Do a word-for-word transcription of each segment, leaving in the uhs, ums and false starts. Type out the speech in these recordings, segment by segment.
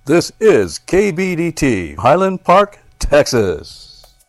This is K B D T, Highland Park, Texas.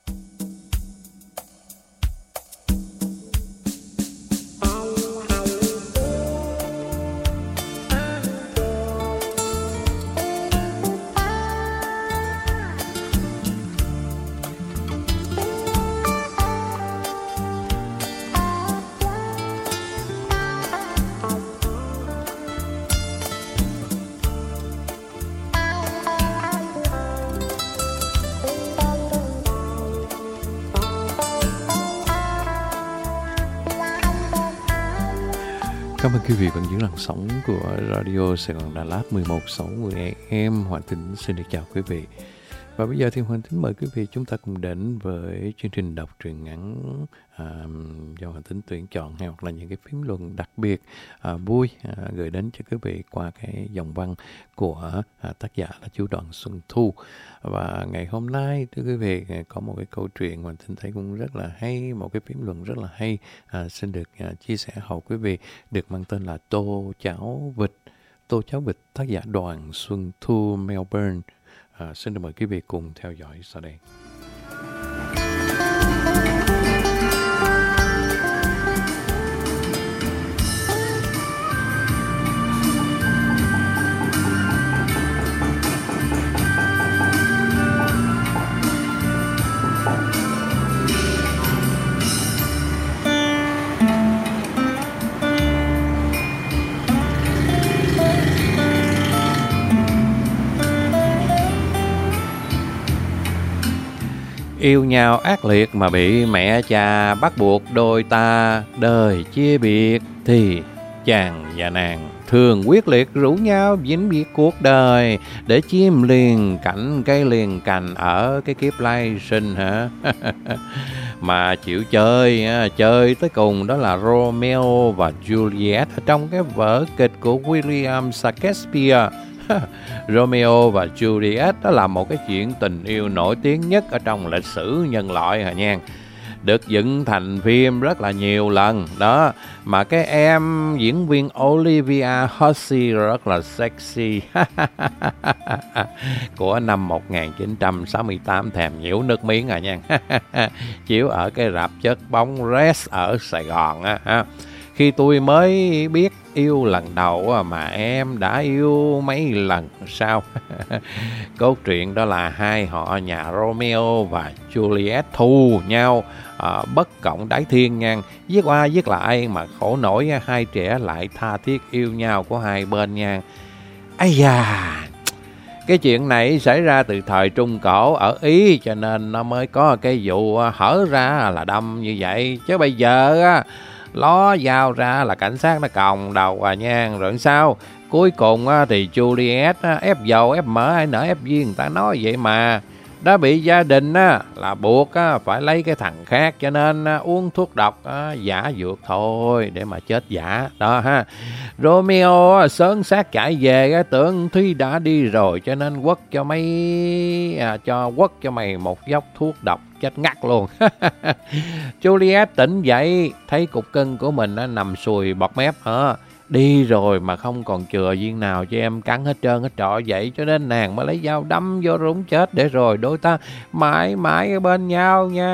Cảm ơn quý vị vẫn giữ làn sóng của Radio Sài Gòn Đà Lạt mười một sáu mươi A M. Hoàng Tính xin được chào quý vị. Và bây giờ thì Hoàng Tính mời quý vị chúng ta cùng đến với chương trình đọc truyện ngắn à, do Hoàng Tính tuyển chọn, hay hoặc là những cái phím luận đặc biệt à, vui à, gửi đến cho quý vị qua cái dòng văn của à, tác giả là chú Đoàn Xuân Thu. Và ngày hôm nay thưa quý vị có một cái câu chuyện Hoàng Tính thấy cũng rất là hay, một cái phím luận rất là hay, à, xin được à, chia sẻ hậu quý vị, được mang tên là Tô Cháo Vịt. Tô Cháo Vịt, tác giả Đoàn Xuân Thu, Melbourne. À, xin được mời quý vị cùng theo dõi sau đây. Yêu nhau ác liệt mà bị mẹ cha bắt buộc đôi ta đời chia biệt, thì chàng và nàng thường quyết liệt rủ nhau vĩnh biệt cuộc đời để chim liền cảnh cây liền cành ở cái kiếp lai sinh hả? Mà chịu chơi, chơi tới cùng đó là Romeo và Juliet trong cái vở kịch của William Shakespeare. Romeo và Juliet đó là một cái chuyện tình yêu nổi tiếng nhất ở trong lịch sử nhân loại hả nha. Được dựng thành phim rất là nhiều lần đó, mà cái em diễn viên Olivia Hussey rất là sexy của năm một nghìn chín trăm sáu mươi tám, thèm nhiễu nước miếng à nha. Chiếu ở cái rạp chất bóng Res ở Sài Gòn á. Khi tôi mới biết yêu lần đầu mà em đã yêu mấy lần sau. Cốt truyện đó là hai họ nhà Romeo và Juliet thù nhau à, bất cộng đái thiên nha. Viết qua viết lại mà khổ nổi hai trẻ lại tha thiết yêu nhau của hai bên nha. Ây da, cái chuyện này xảy ra từ thời Trung Cổ ở Ý, cho nên nó mới có cái vụ hở ra là đâm như vậy. Chứ bây giờ á, ló dao ra là cảnh sát nó còng đầu à nha. Rồi sao cuối cùng á, thì Juliet á, ép dầu ép mỡ hay nở ép viên, người ta nói vậy mà đã bị gia đình á, là buộc á, phải lấy cái thằng khác, cho nên á, uống thuốc độc á, giả dược thôi để mà chết giả đó ha. Romeo á, sớm xác chạy về á, tưởng Thúy đã đi rồi, cho nên quất cho mấy à, cho quất cho mày một dốc thuốc độc chết ngắt luôn. Juliet tỉnh dậy thấy cục cưng của mình á, nằm sùi bọt mép hả, đi rồi mà không còn chừa viên nào cho em cắn hết trơn hết trọi vậy, cho nên nàng mới lấy dao đâm vô rúng chết để rồi đôi ta mãi mãi ở bên nhau nha.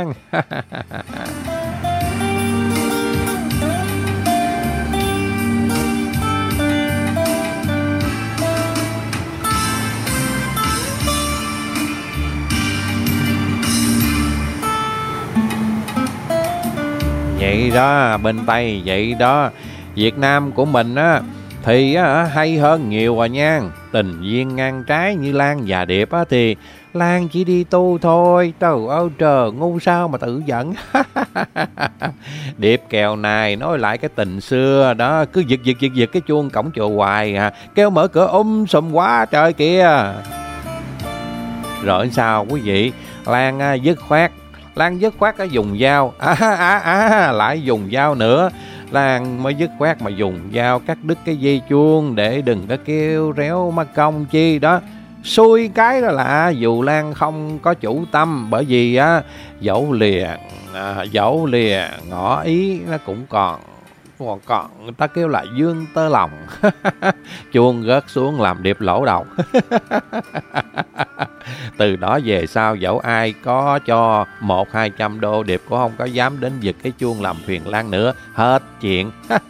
Vậy đó, bên Tây vậy đó. Việt Nam của mình á thì á, hay hơn nhiều à nha. Tình duyên ngang trái như Lan và Điệp á, thì Lan chỉ đi tu thôi. Trời ơi trời, ngu sao mà tự giận. Điệp kèo này nói lại cái tình xưa đó, cứ giật giật giật giật cái chuông cổng chùa hoài à, kêu mở cửa um sùm quá trời kìa. Rồi sao quý vị, Lan á, dứt khoát Lan dứt khoát á, dùng dao à, à, à, lại dùng dao nữa. Lan mới dứt khoát mà dùng dao cắt đứt cái dây chuông để đừng có kêu réo mất công chi đó. Xui cái đó là dù Lan không có chủ tâm, bởi vì á dẫu lìa à, dẫu lìa ngỏ ý nó cũng còn còn, còn người ta kêu là dương tơ lòng. Chuông rớt xuống làm điệp lỗ đầu. Từ đó về sau dẫu ai có cho một hai trăm đô, điệp cũng không có dám đến giật cái chuông làm phiền Lan nữa. Hết chuyện.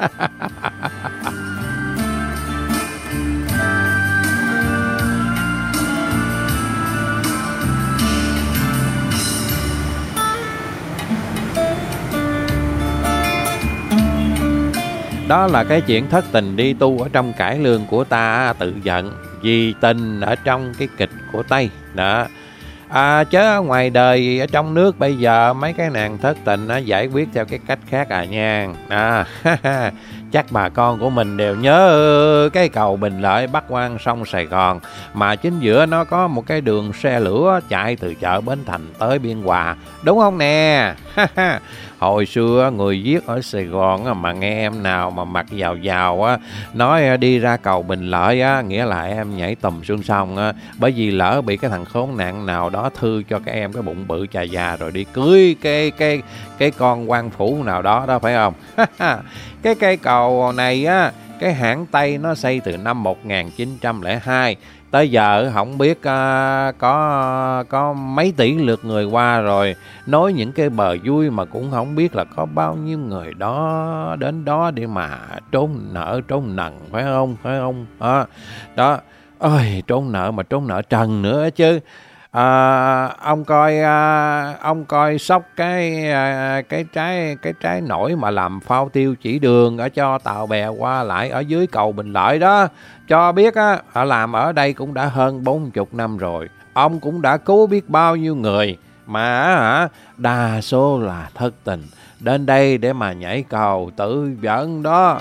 Đó là cái chuyện thất tình đi tu ở trong cải lương của ta tự giận, vì tình ở trong cái kịch của Tây. Đó. À, chớ ngoài đời, ở trong nước bây giờ mấy cái nàng thất tình nó giải quyết theo cái cách khác à nha. À, chắc bà con của mình đều nhớ cái cầu Bình Lợi bắc qua sông Sài Gòn, mà chính giữa nó có một cái đường xe lửa chạy từ chợ Bến Thành tới Biên Hòa, đúng không nè? Hồi xưa người viết ở Sài Gòn mà nghe em nào mà mặc giàu giàu á nói đi ra cầu Bình Lợi á, nghĩa là em nhảy tùm xuống sông á, bởi vì lỡ bị cái thằng khốn nạn nào đó thư cho các em cái bụng bự chà già rồi đi cưới cái cái cái con quan phủ nào đó đó, phải không? Cái cây cầu này á, cái hãng Tây nó xây từ năm một nghìn chín trăm lẻ hai. Tới giờ không biết uh, có có mấy tỷ lượt người qua rồi. Nói những cái bờ vui mà cũng không biết là có bao nhiêu người đó đến đó để mà trốn nợ trốn nần, phải không? Phải không? À, đó. Ôi, trốn nợ mà trốn nợ trần nữa chứ. À, ông coi à, ông coi sốc cái à, cái trái cái trái nổi mà làm phao tiêu chỉ đường ở cho tàu bè qua lại ở dưới cầu Bình Lợi đó, cho biết á, họ làm ở đây cũng đã hơn bốn mươi năm rồi. Ông cũng đã cứu biết bao nhiêu người mà hả, đa số là thất tình đến đây để mà nhảy cầu tự vẫn đó.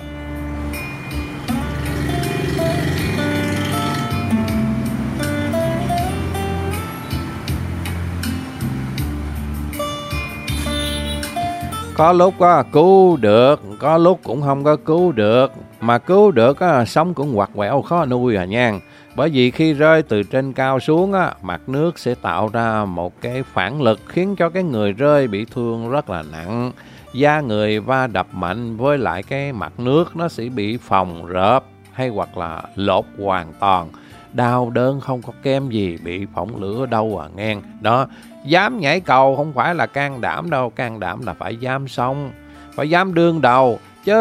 Có lúc á, cứu được, có lúc cũng không có cứu được. Mà cứu được á, sống cũng quặt quẹo khó nuôi à nha. Bởi vì khi rơi từ trên cao xuống á, mặt nước sẽ tạo ra một cái phản lực khiến cho cái người rơi bị thương rất là nặng. Da người va đập mạnh với lại cái mặt nước nó sẽ bị phồng rợp hay hoặc là lột hoàn toàn. Đau đớn không có kém gì bị phỏng lửa đâu à ngang. Đó, dám nhảy cầu không phải là can đảm đâu, can đảm là phải dám sống, phải dám đương đầu, chứ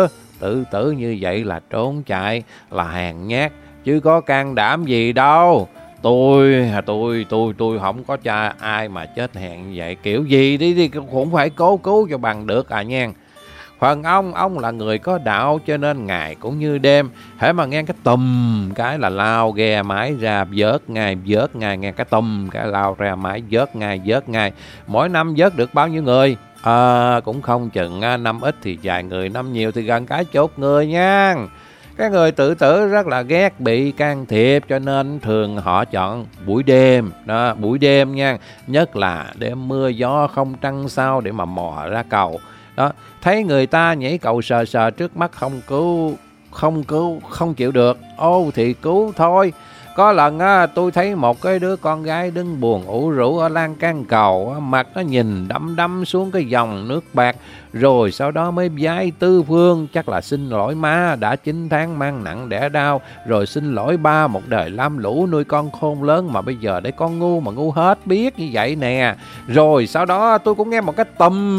tự tử như vậy là trốn chạy, là hèn nhát, chứ có can đảm gì đâu. Tôi, tôi, tôi, tôi không có cha ai mà chết hèn như vậy, kiểu gì đi thì cũng phải cố cứu cho bằng được à nha. Phần ông, ông là người có đạo cho nên ngày cũng như đêm, hễ mà nghe cái tùm cái là lao ghe mái ra vớt ngay, vớt ngay, nghe cái tùm cái lao ra mái vớt ngay, vớt ngay. Mỗi năm vớt được bao nhiêu người? À, cũng không chừng, năm ít thì vài người, năm nhiều thì gần cả chục người nha. Cái người tự tử rất là ghét bị can thiệp cho nên thường họ chọn buổi đêm, đó, buổi đêm nha, nhất là đêm mưa gió không trăng sao để mà mò ra cầu. Đó, thấy người ta nhảy cầu sờ sờ trước mắt không cứu, không cứu, không chịu được, ô thì cứu thôi. Có lần á, tôi thấy một cái đứa con gái đứng buồn ủ rũ ở lan can cầu, mặt nó nhìn đăm đăm xuống cái dòng nước bạc, rồi sau đó mới vái tư phương, chắc là xin lỗi má đã chín tháng mang nặng đẻ đau, rồi xin lỗi ba một đời lam lũ nuôi con khôn lớn mà bây giờ để con ngu mà ngu hết biết như vậy nè. Rồi sau đó tôi cũng nghe một cái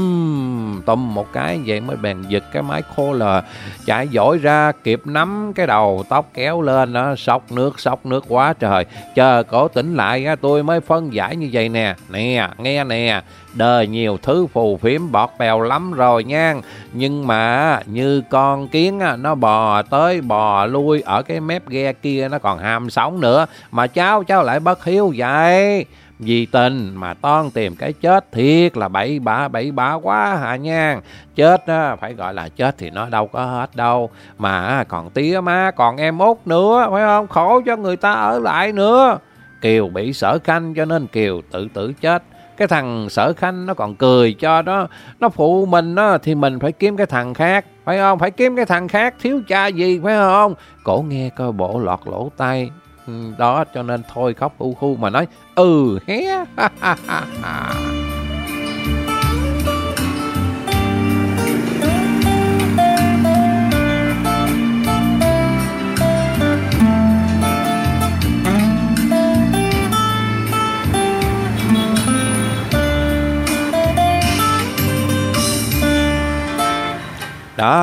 tùm tùm một cái vậy mới bèn giật cái máy khô lờ, chạy dội ra kịp nắm cái đầu tóc kéo lên đó, sóc nước sóc nước quá trời. Chờ cổ tỉnh lại tôi mới phân giải như vậy nè. Nè, nghe nè, đời nhiều thứ phù phiếm bọt bèo lắm rồi nha. Nhưng mà như con kiến nó bò tới bò lui ở cái mép ghe kia, nó còn ham sống nữa. Mà cháu cháu lại bất hiếu vậy. Vì tình mà toan tìm cái chết thiệt là bậy bạ bậy bạ quá hả nha. Chết á, phải gọi là chết thì nó đâu có hết đâu. Mà còn tía má, còn em út nữa, phải không? Khổ cho người ta ở lại nữa. Kiều bị Sở Khanh cho nên Kiều tự tử chết. Cái thằng Sở Khanh nó còn cười cho đó, nó phụ mình đó, thì mình phải kiếm cái thằng khác, phải không? Phải kiếm cái thằng khác, thiếu cha gì, phải không? Cổ nghe coi bộ lọt lỗ tai đó, cho nên thôi khóc hu hu mà nói ừ hé.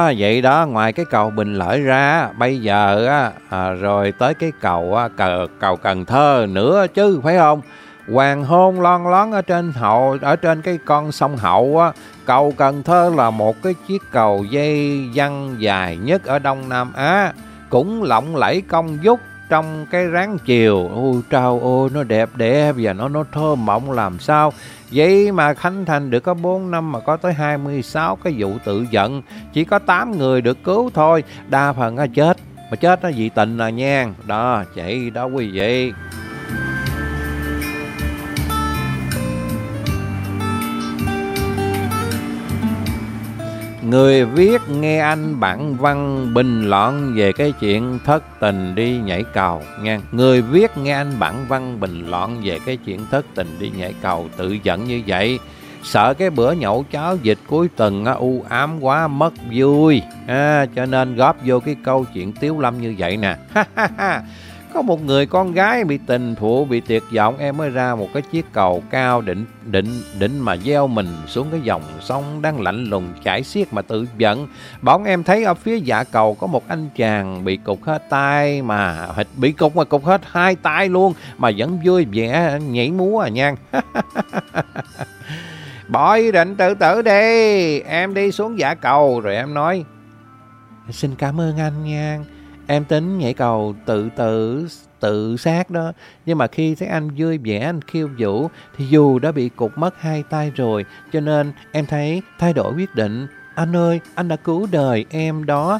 À, vậy đó, ngoài cái cầu Bình Lợi ra, bây giờ á, à, rồi tới cái cầu, á, cầu cầu Cần Thơ nữa chứ, phải không? Hoàng hôn lon lón ở trên hậu, ở trên cái con sông Hậu á. Cầu Cần Thơ là một cái chiếc cầu dây văng dài nhất ở Đông Nam Á, cũng lộng lẫy cong vút trong cái ráng chiều. Ôi trời ơi, nó đẹp đẹp và nó nó thơ mộng làm sao. Vậy mà khánh thành được có bốn năm mà có tới hai mươi sáu cái vụ tự vận, chỉ có tám người được cứu thôi, đa phần á chết, mà chết nó vì tình à nha. Đó, vậy đó quý vị. Người viết nghe anh bản văn bình luận về cái chuyện thất tình đi nhảy cầu nha. Người viết nghe anh bản văn bình luận về cái chuyện thất tình đi nhảy cầu tự giận như vậy. Sợ cái bữa nhậu cháo dịch cuối tuần á, u ám quá mất vui. À, cho nên góp vô cái câu chuyện Tiếu Lâm như vậy nè. Có một người con gái bị tình phụ, bị tuyệt vọng, em mới ra một cái chiếc cầu cao định định định mà gieo mình xuống cái dòng sông đang lạnh lùng chảy xiết mà tự giận. Bỗng em thấy ở phía dạ cầu có một anh chàng bị cụt hết tay, mà bị cụt mà cụt hết hai tay luôn, mà vẫn vui vẻ nhảy múa à nha. Bỏ ý định tự tử đi. Em đi xuống dạ cầu rồi em nói: xin cảm ơn anh nha, em tính nhảy cầu tự tử tự sát đó, nhưng mà khi thấy anh vui vẻ, anh khiêu vũ, thì dù đã bị cụt mất hai tay rồi, cho nên em thấy thay đổi quyết định. Anh ơi, anh đã cứu đời em đó.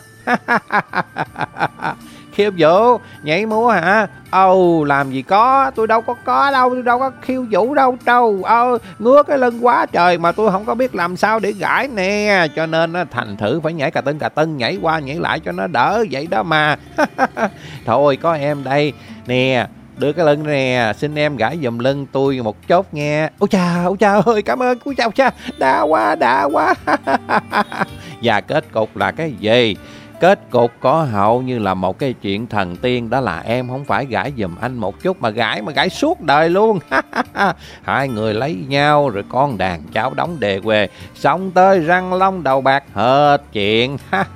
Khiêu vũ, nhảy múa hả? Ồ, oh, làm gì có, tôi đâu có có đâu, tôi đâu có khiêu vũ đâu trâu. Ờ, ngứa cái lưng quá trời mà tôi không có biết làm sao để gãi nè, cho nên thành thử phải nhảy cà tưng cà tưng, nhảy qua nhảy lại cho nó đỡ vậy đó mà. Thôi có em đây nè, đưa cái lưng nè, xin em gãi giùm lưng tôi một chốt nghe. Ôi cha, ôi cha ơi, cảm ơn, ôi cha, ôi cha, đã quá, đã quá. Và kết cục là cái gì? Kết cục có hậu như là một cái chuyện thần tiên, đó là em không phải gãi giùm anh một chút mà gãi mà gãi suốt đời luôn. Hai người lấy nhau rồi con đàn cháu đóng đề quê, sống tới răng long đầu bạc hết chuyện.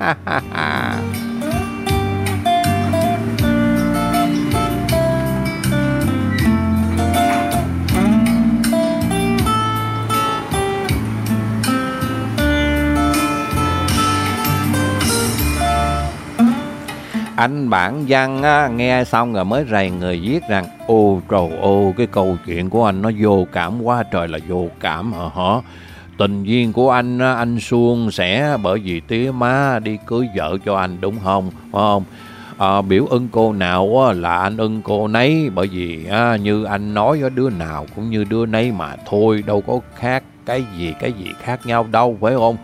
Anh bản văn á, nghe xong rồi mới rầy người viết rằng: ô trời ơi, cái câu chuyện của anh nó vô cảm quá trời là vô cảm hả hả. Tình duyên của anh, anh suôn sẻ bởi vì tía má đi cưới vợ cho anh đúng không? Phải không? À, biểu ưng cô nào là anh ưng cô nấy, bởi vì à, như anh nói đứa nào cũng như đứa nấy mà thôi, đâu có khác cái gì cái gì khác nhau đâu, phải không?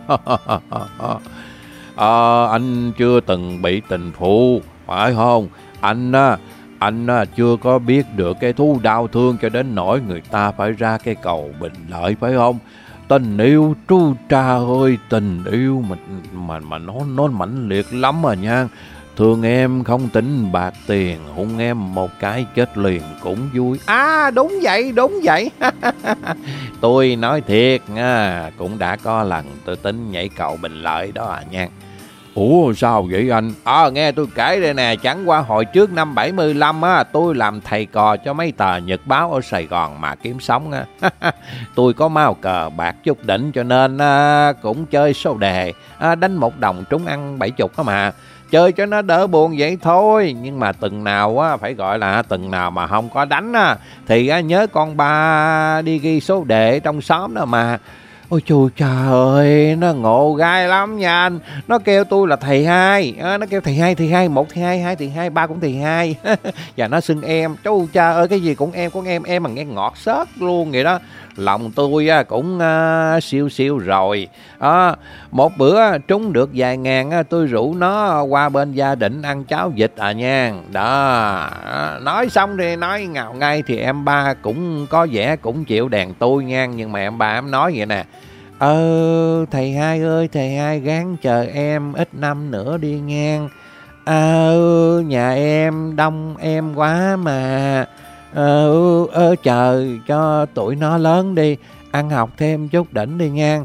À, anh chưa từng bị tình phụ, phải không? Anh á, anh á, chưa có biết được cái thú đau thương cho đến nỗi người ta phải ra cái cầu Bình Lợi, phải không? Tình yêu tru tra ơi, tình yêu mà mà mà nó nó mãnh liệt lắm à nha. Thương em không tính bạc tiền, hôn em một cái chết liền cũng vui. À đúng vậy, đúng vậy. Tôi nói thiệt nha, cũng đã có lần tôi tính nhảy cầu Bình Lợi đó à nha. Ủa sao vậy anh? Ờ à, nghe tôi kể đây nè, chẳng qua hồi trước năm bảy mươi lăm á, tôi làm thầy cò cho mấy tờ nhật báo ở Sài Gòn mà kiếm sống á. Tôi có máu cờ bạc chút đỉnh cho nên à, cũng chơi số đề, à, đánh một đồng trúng ăn bảy chục đó mà. Chơi cho nó đỡ buồn vậy thôi. Nhưng mà từng nào á, phải gọi là từng nào mà không có đánh á, thì á, nhớ con ba đi ghi số đề trong xóm đó mà. Ôi trời trời ơi, nó ngộ gai lắm nha anh. Nó kêu tôi là thầy hai, à, nó kêu thầy hai, thầy hai, một thầy hai, hai thầy hai, ba cũng thầy hai. Và nó xưng em, chú cha ơi, cái gì cũng em, cũng em, em mà nghe ngọt xớt luôn vậy đó. Lòng tôi á, cũng uh, siêu siêu rồi. À, một bữa trúng được vài ngàn, á, tôi rủ nó qua bên gia đình ăn cháo vịt à nha. Đó, nói xong thì nói ngào ngay thì em ba cũng có vẻ cũng chịu đèn tôi nha. Nhưng mà em ba em nói vậy nè: Ờ thầy hai ơi, thầy hai gán chờ em ít năm nữa đi ngang. Ờ nhà em đông em quá mà. Ờ, ờ chờ cho tụi nó lớn đi, ăn học thêm chút đỉnh đi ngang.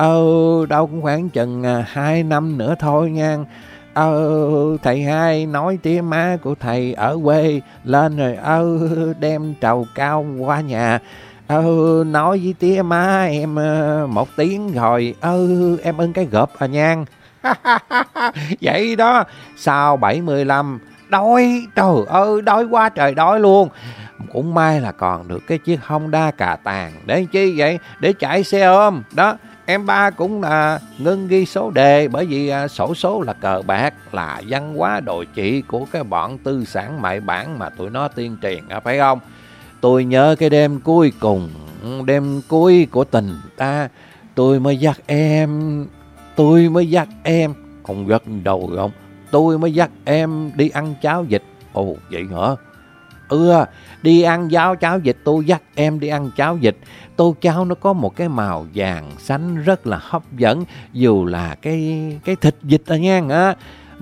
Ờ, đâu cũng khoảng chừng à, hai năm nữa thôi nha. Ờ, thầy hai nói tía má của thầy ở quê lên rồi, ờ, đem trầu cao qua nhà. Ờ, nói với tía má em uh, một tiếng rồi, ờ, em ưng cái gộp à nha. Vậy đó, sau bảy mươi lăm, đói, trời ơi, đói quá trời đói luôn. Cũng may là còn được cái chiếc Honda cà tàng. Để chi vậy? Để chạy xe ôm. Đó, em ba cũng là ngưng ghi số đề, bởi vì à, sổ số là cờ bạc, là văn hóa đồi trị của cái bọn tư sản mại bản mà tụi nó tuyên truyền, à, phải không? Tôi nhớ cái đêm cuối cùng, đêm cuối của tình ta, tôi mới dắt em, tôi mới dắt em, không gật đầu không? Tôi mới dắt em đi ăn cháo vịt. Ồ, vậy hả? Ừ, đi ăn cháo cháo vịt, tôi dắt em đi ăn cháo vịt. Tô cháo nó có một cái màu vàng xanh rất là hấp dẫn, dù là cái cái thịt vịt à nha. Á,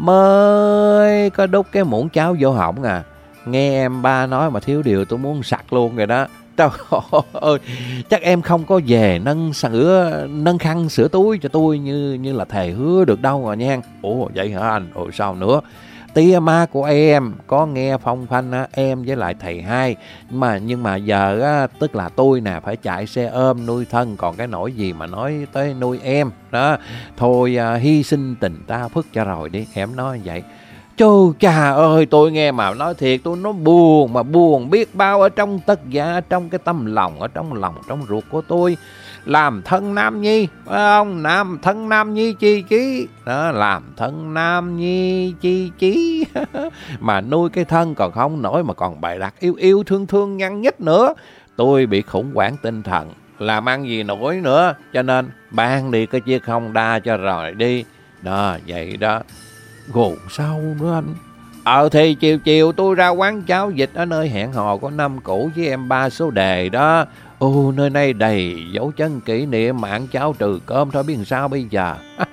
mới có đút cái muỗng cháo vô họng à. Nghe em ba nói mà thiếu điều tôi muốn sặc luôn rồi đó. Trời ơi, chắc em không có về nâng sữa, nâng khăn sữa túi cho tôi như như là thề hứa được đâu mà nha. Ủa vậy hả anh? Ủa sao nữa? Tía má của em có nghe phong phanh á, em với lại thầy hai. Mà nhưng mà giờ á, tức là tôi nè phải chạy xe ôm nuôi thân, còn cái nỗi gì mà nói tới nuôi em đó. Thôi à, hy sinh tình ta phức cho rồi đi, em nói vậy. Chú cha ơi, tôi nghe mà nói thiệt, tôi nó buồn mà buồn biết bao ở trong tất dạ, ở trong cái tâm lòng, ở trong lòng, trong ruột của tôi. Làm thân nam nhi, phải không? Nam thân nam nhi chi chí. Đó, làm thân nam nhi chi chí. Mà nuôi cái thân còn không nổi mà còn bày đặt yêu yêu thương thương nhăn nhít nữa. Tôi bị khủng hoảng tinh thần, làm ăn gì nổi nữa. Cho nên ban đi cái chiếc Honda cho rồi đi. Đó, vậy đó. Gồ sao nữa anh? Ờ thì chiều chiều tôi ra quán cháo vịt ở nơi hẹn hò của năm cũ với em ba số đề đó. Ồ, nơi này đầy dấu chân kỷ niệm, mạng cháo trừ cơm thôi biết làm sao bây giờ.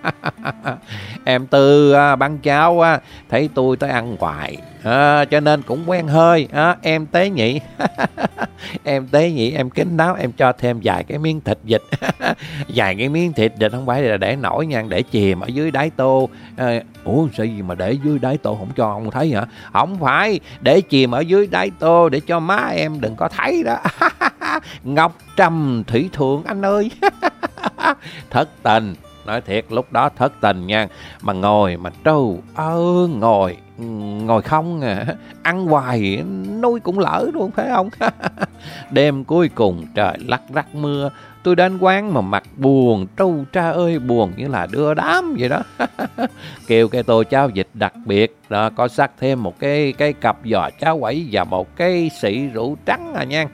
Em Tư à, bán cháo à, thấy tôi tới ăn hoài à, cho nên cũng quen hơi à, em tế nhị. Em tế nhị, em kính đáo, em cho thêm vài cái miếng thịt vịt. Vài cái miếng thịt vịt không phải là để nổi nha, để chìm ở dưới đáy tô. À, ủa sao gì mà để dưới đáy tô không cho ông thấy hả? Không phải, để chìm ở dưới đáy tô để cho má em đừng có thấy đó. Ngọc trầm thủy thượng anh ơi. Thất tình, nói thiệt lúc đó thất tình nha. Mà ngồi mà trâu ơ ngồi ngồi không à, ăn hoài nuôi cũng lỡ luôn phải không? Đêm cuối cùng trời lắc rắc mưa, tôi đến quán mà mặt buồn trâu cha ơi, buồn như là đưa đám vậy đó. Kêu cái tô cháo vịt đặc biệt đó, có sắc thêm một cái cái cặp giò cháo quẩy và một cái xị rượu trắng à nha.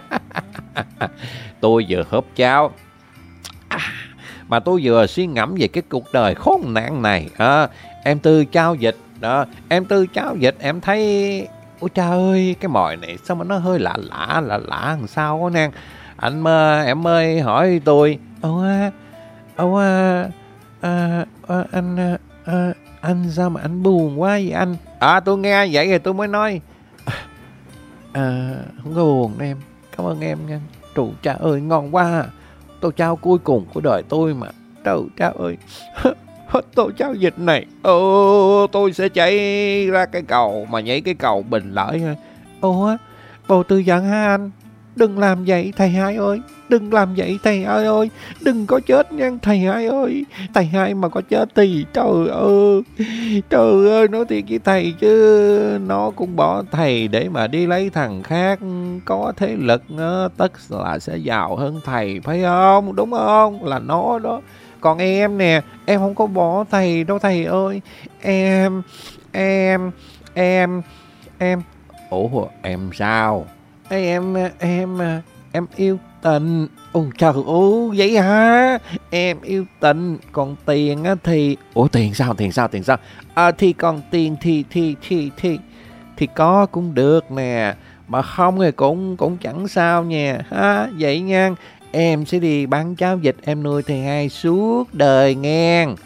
Tôi vừa húp cháo à, mà tôi vừa suy ngẫm về cái cuộc đời khốn nạn này à, em Tư cháo vịt đó, em Tư cháo vịt em thấy ôi trời ơi, cái mồi này sao mà nó hơi lạ lạ lạ lạ làm sao đó nè. Anh mơ em ơi hỏi tôi ồ à, ồ à, à, à, anh à, anh sao mà anh buồn quá vậy anh? À tôi nghe vậy rồi tôi mới nói à, không có buồn em, cảm ơn em nha. Trời cha ơi ngon quá, tô cháo cuối cùng của đời tôi mà. Trời cha ơi. Hết tô cháo vịt này, ồ tôi sẽ chạy ra cái cầu mà nhảy cái cầu Bình Lợi. Ủa bầu Tư giận hả anh? Đừng làm vậy thầy hai ơi, đừng làm vậy thầy hai ơi, đừng có chết nha thầy hai ơi. Thầy hai mà có chết thì trời ơi, trời ơi, nói thiệt với thầy chứ nó cũng bỏ thầy để mà đi lấy thằng khác có thế lực đó, tất là sẽ giàu hơn thầy phải không? Đúng không? Là nó đó. Còn em nè, em không có bỏ thầy đâu thầy ơi. Em, em, em, em. Ủa em sao? Em, em, em yêu tình. Ồ trời ơi, vậy hả? Em yêu tình, còn tiền á thì... Ủa tiền sao, tiền sao, tiền sao? À thì còn tiền thì, thì, thì, thì, thì có cũng được nè. Mà không thì cũng, cũng chẳng sao nha. Ha, vậy nha. Em sẽ đi bán cháo vịt em nuôi thầy hai suốt đời nghe.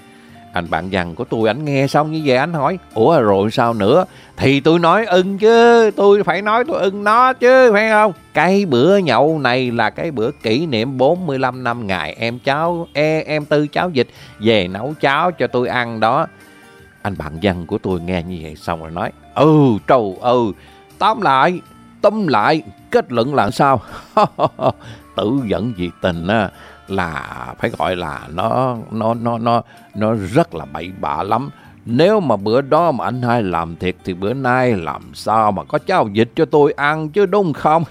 Anh bạn văn của tôi, anh nghe xong như vậy anh hỏi, ủa rồi sao nữa? Thì tôi nói ưng chứ, tôi phải nói tôi ưng nó chứ, phải không? Cái bữa nhậu này là cái bữa kỷ niệm bốn mươi lăm năm ngày em cháu e, em Tư cháu Dịch về nấu cháo cho tôi ăn đó. Anh bạn văn của tôi nghe như vậy xong rồi nói, ừ trời ơi, tóm lại, tóm lại, kết luận là sao? Tử dẫn dị tình á, là phải gọi là nó nó nó nó nó rất là bậy bạ lắm. Nếu mà bữa đó mà anh hai làm thiệt thì bữa nay làm sao mà có cháo vịt cho tôi ăn chứ, đúng không?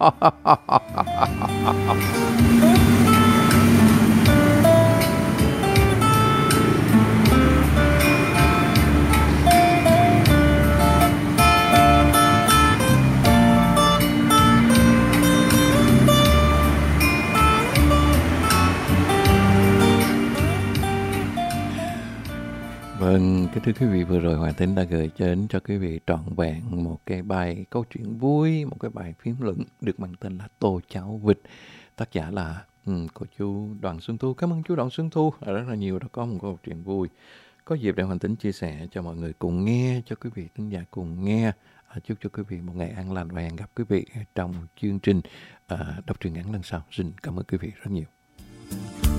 Vâng, kính thưa quý vị, vừa rồi Hoàng Tín đã gửi đến cho quý vị trọn vẹn một cái bài câu chuyện vui, một cái bài phím luận được mang tên là Tô Cháo Vịt. Tác giả là um, cô chú Đoàn Xuân Thu. Cảm ơn chú Đoàn Xuân Thu rất là nhiều đã có một câu chuyện vui. Có dịp để Hoàng Tín chia sẻ cho mọi người cùng nghe, cho quý vị thính giả cùng nghe. À, chúc cho quý vị một ngày an lành và hẹn gặp quý vị trong chương trình à, đọc truyện ngắn lần sau. Xin cảm ơn quý vị rất nhiều.